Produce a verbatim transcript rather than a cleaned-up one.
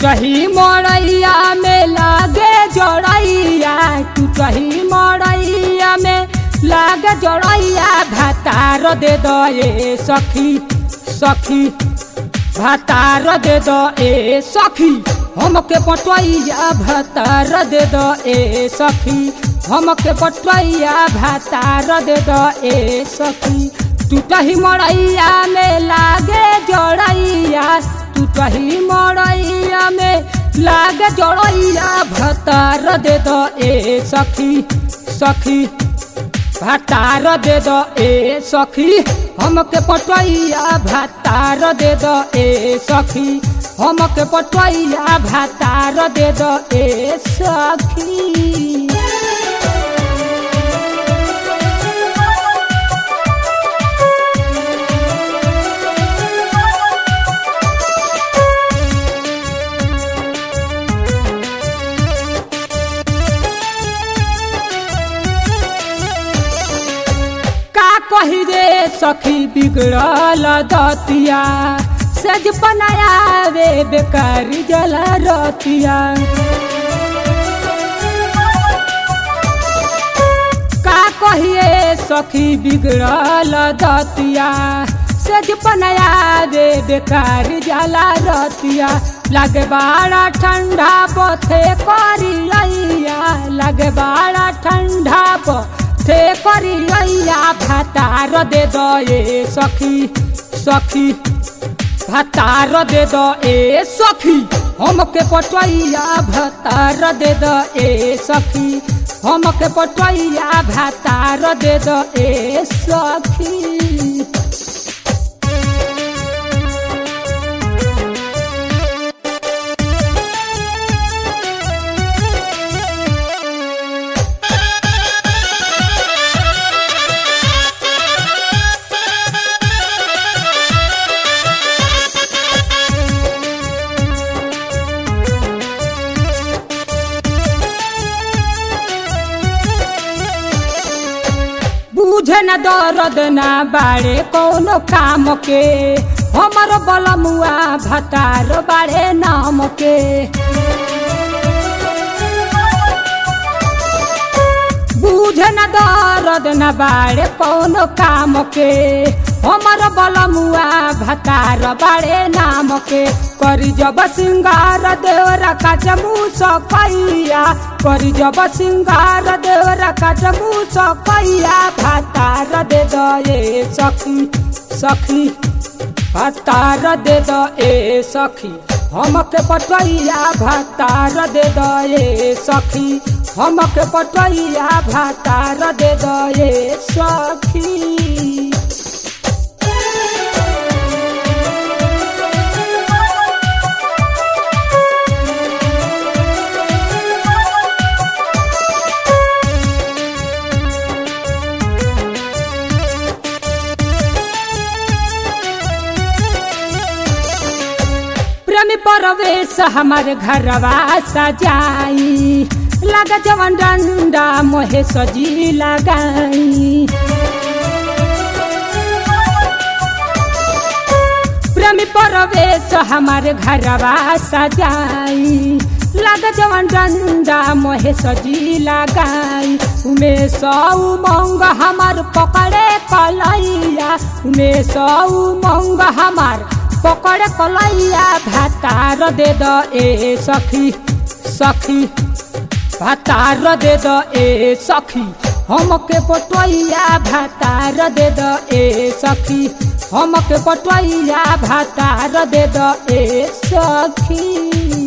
टूटही मड़ैया में लागे जड़ैया टूटही मड़ैया में लागे जड़ैया भातार दे दो ए सखी सखी भातार दे दो ए सखी हमके पटवैया भातार दे दो ए सखी हमके पटवैया भातार दे दो ए सखी टूटही मड़ैया में लागे जड़ैया टूटही मड़ैया में लागे जड़ैया भातार दे दो ए सखी सखी भातार दे दो ए सखी हमके पटवैया भातार दे दो ए सखी हमके पटवैया भातार दे दो ए सखी। कही रे सखी बिगड़ल दतिया सज बनाया रे बेकार जल रतिया का कहिए सखी बिगड़ल दतिया सज बनाया रे बेकार जला रतिया लगे बाड़ा ठंडा पथे करी लैया लगे बाड़ा ठंडा पथे करी लैया भातार दे दो ए सखी सखी भातार दे दो ए सखी हमके पटवैया भातार दे दो ए सखी हमके पटवैया भातार दे दो ए सखी। बुझे न दर्द ना बाड़े कोनो काम के हमर बलमुआ भातार बाड़े नाम के बुझे न दर्द ना बाड़े कोनो काम के हमर बलमुआ भातार बाड़े नाम के करी जब सिंगार देवरा काटमू सकैया करी जब सिंगार देवरा काटमू सकैया भातार दे दो ए सखी सखी भातार दे दो ए सखी हमके पटवैया भातार दे दो ए सखी हमके पटवैया भातार दे दो ए सखी। प्रेमी परवेश हमारे घरवा सजाई लगा जवन डंडा मोहे सजी लगाई प्रेमी परवेश हमारे घरवा सजाई लगा जवन डंडा मोहे सजी लगाई उमें सौ मंग हमार पकड़े कलैया उमें सौ मंग हमार पकड़े कलैया भातार दे दो ए सखी सखी भातार दे दो ए सखी हमके पटवैया भातार दे दो ए सखी हमके पटवैया भातार दे दो ए सखी।